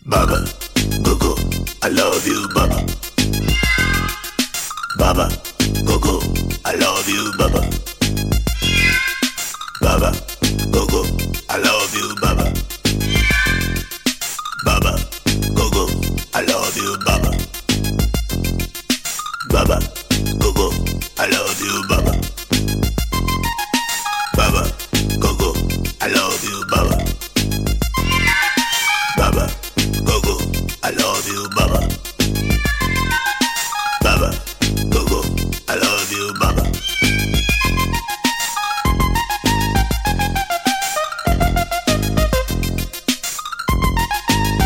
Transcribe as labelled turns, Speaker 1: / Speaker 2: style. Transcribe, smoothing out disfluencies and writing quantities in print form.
Speaker 1: Baba, Gogo, I love you, Baba. Baba, Gogo, I love you, Baba. Baba, Gogo, I love you, Baba. Baba, Gogo, I love you, Baba. Baba, Gogo, I love you, Baba. Baba, Gogo, I love you, Baba. Baba, Gogo, I love you, Baba.